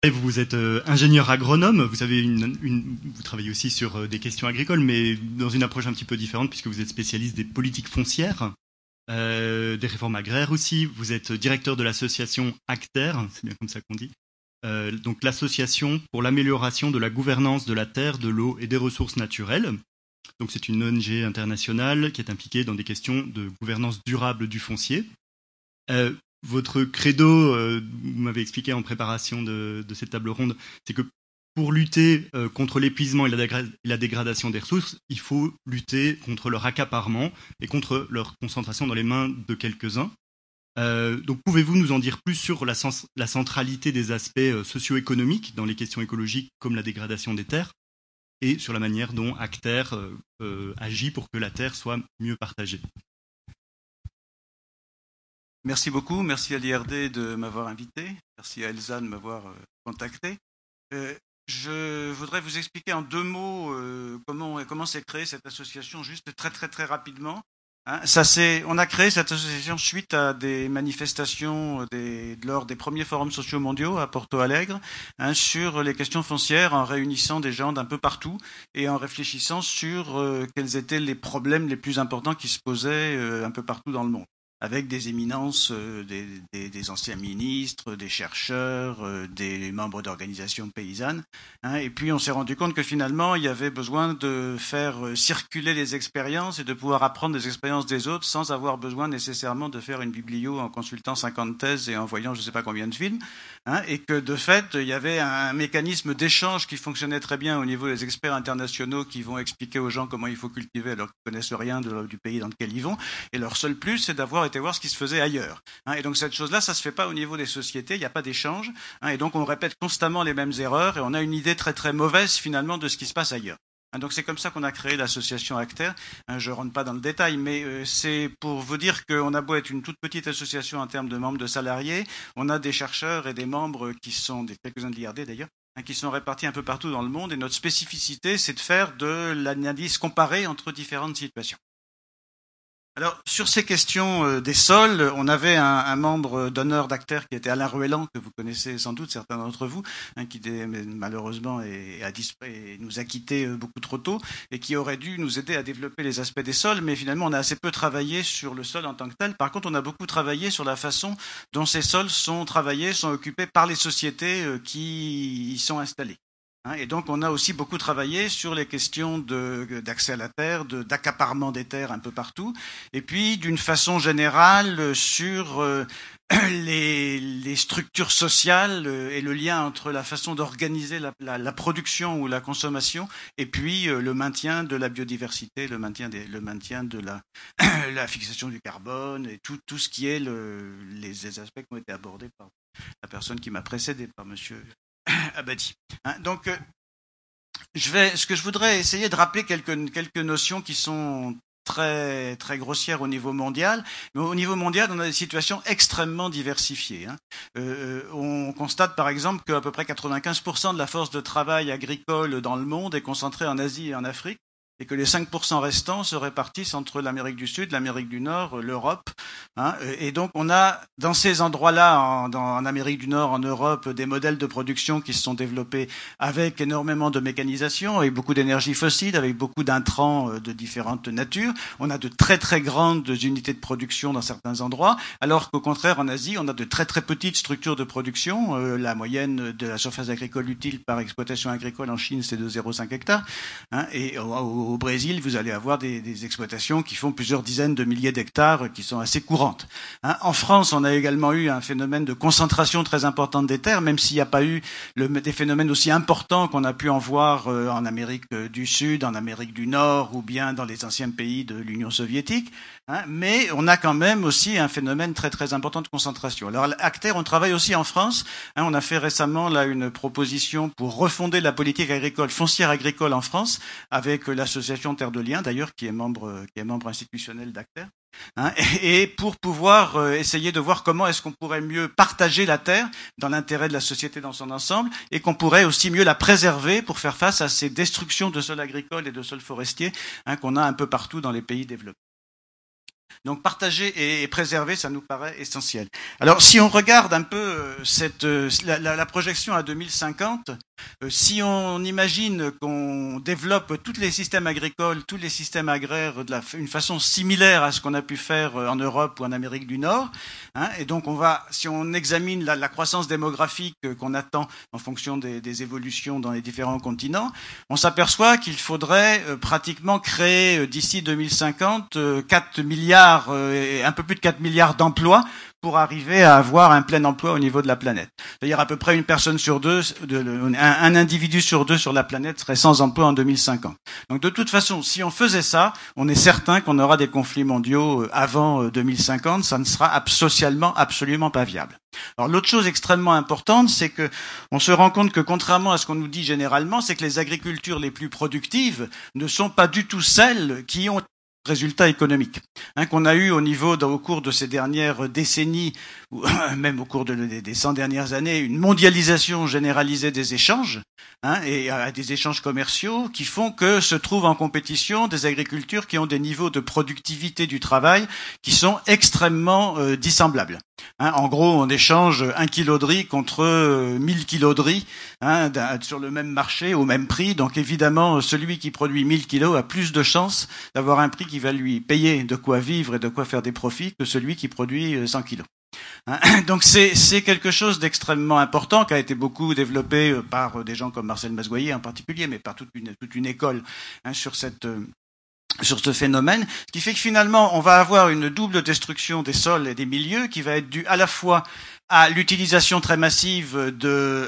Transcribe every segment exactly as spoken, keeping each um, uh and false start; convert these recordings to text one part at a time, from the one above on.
Et vous, vous êtes euh, ingénieur agronome, vous, avez une, une, vous travaillez aussi sur euh, des questions agricoles, mais dans une approche un petit peu différente, puisque vous êtes spécialiste des politiques foncières, euh, des réformes agraires aussi. Vous êtes directeur de l'association ACTER, c'est bien comme ça qu'on dit, euh, donc l'association pour l'amélioration de la gouvernance de la terre, de l'eau et des ressources naturelles. Donc c'est une O N G internationale qui est impliquée dans des questions de gouvernance durable du foncier. Euh, Votre credo, euh, vous m'avez expliqué en préparation de, de cette table ronde, c'est que pour lutter euh, contre l'épuisement et la, dégra- la dégradation des ressources, il faut lutter contre leur accaparement et contre leur concentration dans les mains de quelques-uns. Euh, donc pouvez-vous nous en dire plus sur la, sens- la centralité des aspects euh, socio-économiques dans les questions écologiques comme la dégradation des terres et sur la manière dont ACTER euh, euh, agit pour que la terre soit mieux partagée? Merci beaucoup, merci à l'I R D de m'avoir invité, merci à Elsa de m'avoir euh, contacté. Euh, je voudrais vous expliquer en deux mots euh, comment comment s'est créée cette association, juste très très très rapidement. Hein, ça c'est, on a créé cette association suite à des manifestations des, lors des premiers forums sociaux mondiaux à Porto Alegre, hein, sur les questions foncières, en réunissant des gens d'un peu partout et en réfléchissant sur euh, quels étaient les problèmes les plus importants qui se posaient euh, un peu partout dans le monde, avec des éminences, euh, des, des, des anciens ministres, des chercheurs, euh, des membres d'organisations paysannes. Hein, et puis on s'est rendu compte que finalement, il y avait besoin de faire euh, circuler les expériences et de pouvoir apprendre des expériences des autres sans avoir besoin nécessairement de faire une biblio en consultant cinquante thèses et en voyant je ne sais pas combien de films. Hein, et que de fait, il y avait un mécanisme d'échange qui fonctionnait très bien au niveau des experts internationaux qui vont expliquer aux gens comment il faut cultiver alors qu'ils ne connaissent rien de, du pays dans lequel ils vont. Et leur seul plus, c'est d'avoir été voir ce qui se faisait ailleurs. Hein, et donc cette chose-là, ça ne se fait pas au niveau des sociétés, il n'y a pas d'échange. Hein, et donc on répète constamment les mêmes erreurs et on a une idée très très mauvaise finalement de ce qui se passe ailleurs. Hein, donc c'est comme ça qu'on a créé l'association ACTER. Hein, je ne rentre pas dans le détail, mais euh, c'est pour vous dire qu'on a beau être une toute petite association en termes de membres de salariés, on a des chercheurs et des membres qui sont, des quelques-uns de l'I R D d'ailleurs, hein, qui sont répartis un peu partout dans le monde. Et notre spécificité, c'est de faire de l'analyse comparée entre différentes situations. Alors, sur ces questions euh, des sols, on avait un, un membre d'honneur d'ACTER qui était Alain Ruellan, que vous connaissez sans doute, certains d'entre vous, hein, qui malheureusement est, a disparu, nous a quittés euh, beaucoup trop tôt, et qui aurait dû nous aider à développer les aspects des sols, mais finalement on a assez peu travaillé sur le sol en tant que tel. Par contre, on a beaucoup travaillé sur la façon dont ces sols sont travaillés, sont occupés par les sociétés euh, qui y sont installées. Et donc, on a aussi beaucoup travaillé sur les questions de, d'accès à la terre, de, d'accaparement des terres un peu partout, et puis, d'une façon générale, sur euh, les, les structures sociales et le lien entre la façon d'organiser la, la, la production ou la consommation, et puis euh, le maintien de la biodiversité, le maintien, des, le maintien de la, la fixation du carbone, et tout, tout ce qui est le, les, les aspects qui ont été abordés par la personne qui m'a précédé, par monsieur Abadi. Hein, donc, euh, je vais, ce que je voudrais essayer de rappeler quelques, quelques notions qui sont très, très grossières au niveau mondial. Mais au niveau mondial, on a des situations extrêmement diversifiées. Hein. Euh, on constate par exemple qu'à peu près quatre-vingt-quinze pour cent de la force de travail agricole dans le monde est concentrée en Asie et en Afrique, et que les cinq pour cent restants se répartissent entre l'Amérique du Sud, l'Amérique du Nord, l'Europe. Hein, et donc, on a dans ces endroits-là, en, dans, en Amérique du Nord, en Europe, des modèles de production qui se sont développés avec énormément de mécanisation, avec beaucoup d'énergie fossile, avec beaucoup d'intrants de différentes natures. On a de très très grandes unités de production dans certains endroits, alors qu'au contraire, en Asie, on a de très très petites structures de production. Euh, la moyenne de la surface agricole utile par exploitation agricole en Chine, c'est de zéro virgule cinq hectares. Hein, et au, au Au Brésil, vous allez avoir des, des exploitations qui font plusieurs dizaines de milliers d'hectares qui sont assez courantes. Hein, en France, on a également eu un phénomène de concentration très importante des terres, même s'il n'y a pas eu le, des phénomènes aussi importants qu'on a pu en voir euh, en Amérique du Sud, en Amérique du Nord ou bien dans les anciens pays de l'Union soviétique. Hein, mais on a quand même aussi un phénomène très très important de concentration. Alors, à ACTER, on travaille aussi en France. Hein, on a fait récemment là une proposition pour refonder la politique agricole, foncière agricole en France, avec l'association L'association Terre de Liens, d'ailleurs, qui est membre, qui est membre institutionnel d'ACTER, hein, et, et pour pouvoir euh, essayer de voir comment est-ce qu'on pourrait mieux partager la terre dans l'intérêt de la société dans son ensemble, et qu'on pourrait aussi mieux la préserver pour faire face à ces destructions de sols agricoles et de sols forestiers, hein, qu'on a un peu partout dans les pays développés. Donc partager et préserver, ça nous paraît essentiel. Alors si on regarde un peu cette, la, la, la projection à deux mille cinquante, si on imagine qu'on développe tous les systèmes agricoles, tous les systèmes agraires de la, une façon similaire à ce qu'on a pu faire en Europe ou en Amérique du Nord, hein, et donc on va, si on examine la, la croissance démographique qu'on attend en fonction des, des évolutions dans les différents continents, on s'aperçoit qu'il faudrait euh, pratiquement créer euh, d'ici deux mille cinquante euh, quatre milliards, euh, un peu plus de quatre milliards d'emplois pour arriver à avoir un plein emploi au niveau de la planète. C'est-à-dire à peu près une personne sur deux, de, un, un individu sur deux sur la planète serait sans emploi en deux mille cinquante. Donc de toute façon, si on faisait ça, on est certain qu'on aura des conflits mondiaux avant deux mille cinquante, ça ne sera socialement absolument pas viable. Alors l'autre chose extrêmement importante, c'est que on se rend compte que contrairement à ce qu'on nous dit généralement, c'est que les agricultures les plus productives ne sont pas du tout celles qui ont résultats économiques, hein, qu'on a eu au niveau, dans, au cours de ces dernières décennies, ou même au cours de, de, des cent dernières années, une mondialisation généralisée des échanges, hein, et euh, des échanges commerciaux qui font que se trouvent en compétition des agricultures qui ont des niveaux de productivité du travail qui sont extrêmement euh, dissemblables. Hein, en gros, on échange un kilo de riz contre euh, mille kilos de riz, hein, sur le même marché, au même prix. Donc évidemment, celui qui produit mille kilos a plus de chances d'avoir un prix qui va lui payer de quoi vivre et de quoi faire des profits que celui qui produit cent kilos. Hein, donc c'est, c'est quelque chose d'extrêmement important qui a été beaucoup développé par des gens comme Marcel Masgoyer en particulier, mais par toute une, toute une école, hein, sur cette... Euh, sur ce phénomène, ce qui fait que finalement, on va avoir une double destruction des sols et des milieux qui va être due à la fois à l'utilisation très massive de,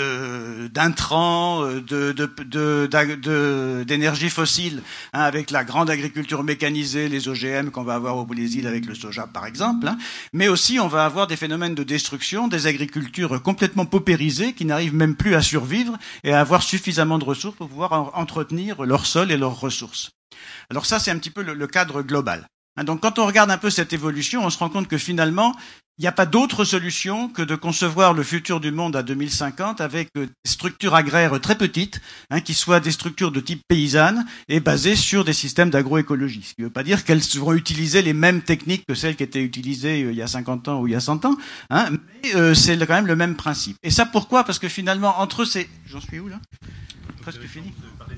de, d'intrants, de, de, de, de, de, d'énergie fossile, hein, avec la grande agriculture mécanisée, les O G M qu'on va avoir au Brésil avec le soja par exemple, hein, mais aussi on va avoir des phénomènes de destruction des agricultures complètement paupérisées qui n'arrivent même plus à survivre et à avoir suffisamment de ressources pour pouvoir entretenir leur sol et leurs ressources. Alors ça, c'est un petit peu le, le cadre global. Hein, donc quand on regarde un peu cette évolution, on se rend compte que finalement, il n'y a pas d'autre solution que de concevoir le futur du monde à deux mille cinquante avec des structures agraires très petites, hein, qui soient des structures de type paysanne et basées sur des systèmes d'agroécologie. Ce qui ne veut pas dire qu'elles vont utiliser les mêmes techniques que celles qui étaient utilisées euh, il y a cinquante ans ou il y a cent ans, hein, mais euh, c'est quand même le même principe. Et ça pourquoi ? Parce que finalement, entre ces... J'en suis où là ? Presque fini.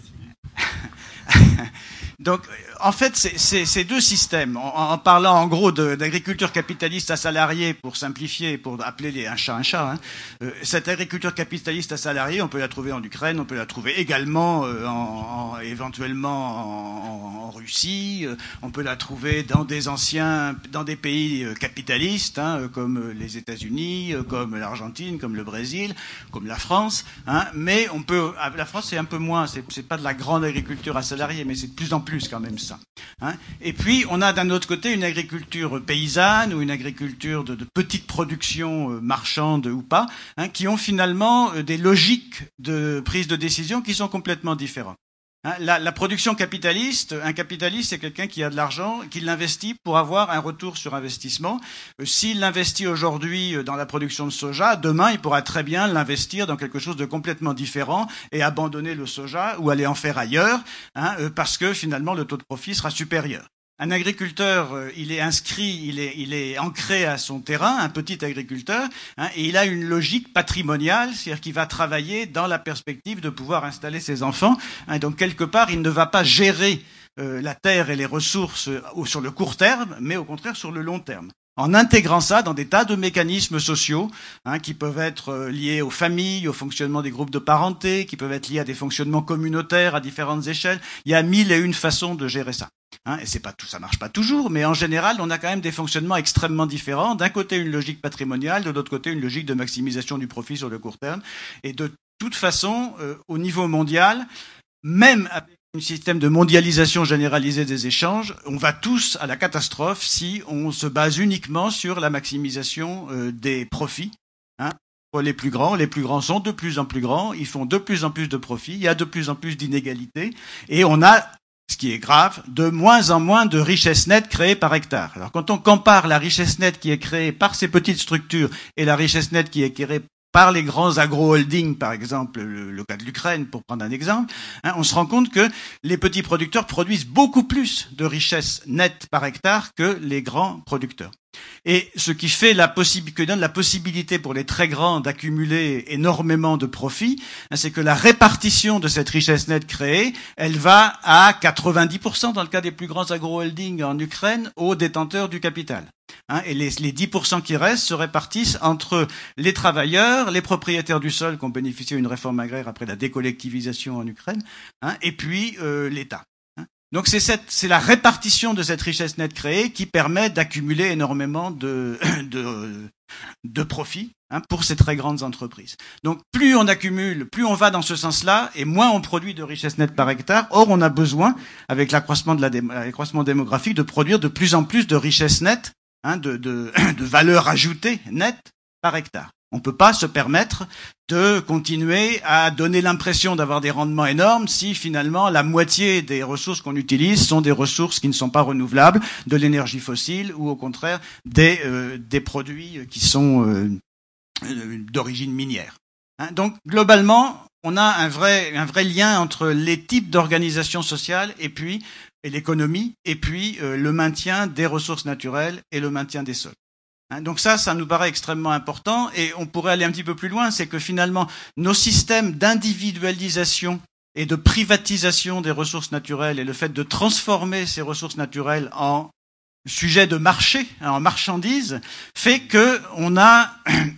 Donc, en fait, c'est, c'est, ces deux systèmes, en, en parlant en gros de, d'agriculture capitaliste à salarié, pour simplifier, pour appeler les, un chat un chat, hein, euh, cette agriculture capitaliste à salarié, on peut la trouver en Ukraine, on peut la trouver également euh, en, en, éventuellement en, en Russie, euh, on peut la trouver dans des anciens, dans des pays euh, capitalistes, hein, comme les États-Unis, euh, comme l'Argentine, comme le Brésil, comme la France, hein, mais on peut, la France c'est un peu moins, c'est, c'est pas de la grande agriculture à salarié, mais c'est de plus en plus plus quand même ça. Hein. Et puis, on a d'un autre côté une agriculture paysanne ou une agriculture de, de petite production euh, marchande ou pas, hein, qui ont finalement euh, des logiques de prise de décision qui sont complètement différentes. Hein, la, la production capitaliste, un capitaliste, c'est quelqu'un qui a de l'argent, qui l'investit pour avoir un retour sur investissement. Euh, s'il l'investit aujourd'hui dans la production de soja, demain, il pourra très bien l'investir dans quelque chose de complètement différent et abandonner le soja ou aller en faire ailleurs, hein, euh, parce que finalement, le taux de profit sera supérieur. Un agriculteur, il est inscrit, il est, il est ancré à son terrain, un petit agriculteur, hein, et il a une logique patrimoniale, c'est-à-dire qu'il va travailler dans la perspective de pouvoir installer ses enfants. Hein, donc quelque part, il ne va pas gérer euh, la terre et les ressources euh, sur le court terme, mais au contraire sur le long terme. En intégrant ça dans des tas de mécanismes sociaux, hein, qui peuvent être liés aux familles, au fonctionnement des groupes de parenté, qui peuvent être liés à des fonctionnements communautaires à différentes échelles. Il y a mille et une façons de gérer ça. Hein, et c'est pas tout, ça marche pas toujours, mais en général, on a quand même des fonctionnements extrêmement différents. D'un côté, une logique patrimoniale, de l'autre côté, une logique de maximisation du profit sur le court terme. Et de toute façon, euh, au niveau mondial, même avec un système de mondialisation généralisée des échanges, on va tous à la catastrophe si on se base uniquement sur la maximisation euh, des profits. Hein. Pour les plus grands, les plus grands sont de plus en plus grands, ils font de plus en plus de profits, il y a de plus en plus d'inégalités, et on a, ce qui est grave, de moins en moins de richesse nette créée par hectare. Alors quand on compare la richesse nette qui est créée par ces petites structures et la richesse nette qui est créée par les grands agro-holdings, par exemple, le, le cas de l'Ukraine, pour prendre un exemple, hein, on se rend compte que les petits producteurs produisent beaucoup plus de richesse nette par hectare que les grands producteurs. Et ce qui fait la possibilité, que donne la possibilité pour les très grands d'accumuler énormément de profits, hein, c'est que la répartition de cette richesse nette créée, elle va à quatre-vingt-dix pour cent dans le cas des plus grands agro-holdings en Ukraine aux détenteurs du capital. Hein, et les, les dix pour cent qui restent se répartissent entre les travailleurs, les propriétaires du sol qui ont bénéficié d'une réforme agraire après la décollectivisation en Ukraine, hein, et puis euh, l'État. Hein. Donc c'est, cette, c'est la répartition de cette richesse nette créée qui permet d'accumuler énormément de, de, de profits, hein, pour ces très grandes entreprises. Donc plus on accumule, plus on va dans ce sens-là, et moins on produit de richesse nette par hectare. Or, on a besoin, avec l'accroissement, de la dé, l'accroissement démographique, de produire de plus en plus de richesse nette, hein, de, de, de valeur ajoutée nette par hectare. On ne peut pas se permettre de continuer à donner l'impression d'avoir des rendements énormes si finalement la moitié des ressources qu'on utilise sont des ressources qui ne sont pas renouvelables, de l'énergie fossile ou au contraire des, euh, des produits qui sont euh, d'origine minière. Hein, donc globalement, on a un vrai, un vrai lien entre les types d'organisations sociales et puis et l'économie et puis euh, le maintien des ressources naturelles et le maintien des sols. Donc ça, ça nous paraît extrêmement important et on pourrait aller un petit peu plus loin, c'est que finalement, nos systèmes d'individualisation et de privatisation des ressources naturelles et le fait de transformer ces ressources naturelles en sujet de marché, en marchandises, fait qu'on a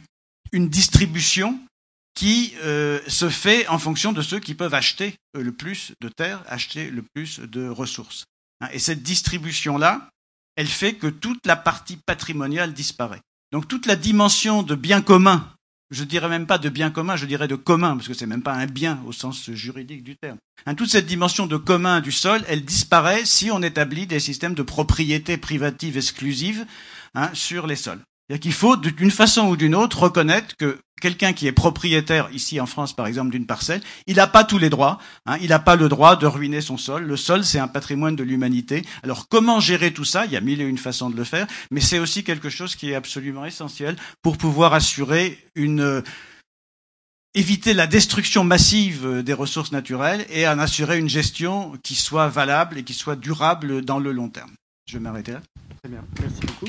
une distribution qui euh, se fait en fonction de ceux qui peuvent acheter le plus de terres, acheter le plus de ressources. Et cette distribution-là, elle fait que toute la partie patrimoniale disparaît. Donc toute la dimension de bien commun, je dirais même pas de bien commun, je dirais de commun, parce que c'est même pas un bien au sens juridique du terme. Hein, toute cette dimension de commun du sol, elle disparaît si on établit des systèmes de propriété privative exclusive, hein, sur les sols. C'est-à-dire qu'il faut, d'une façon ou d'une autre, reconnaître que quelqu'un qui est propriétaire, ici en France par exemple, d'une parcelle, il n'a pas tous les droits, hein, il n'a pas le droit de ruiner son sol. Le sol, c'est un patrimoine de l'humanité. Alors comment gérer tout ça ? Il y a mille et une façons de le faire, mais c'est aussi quelque chose qui est absolument essentiel pour pouvoir assurer une... Euh, éviter la destruction massive des ressources naturelles et en assurer une gestion qui soit valable et qui soit durable dans le long terme. Je vais m'arrêter là. Très bien, merci beaucoup.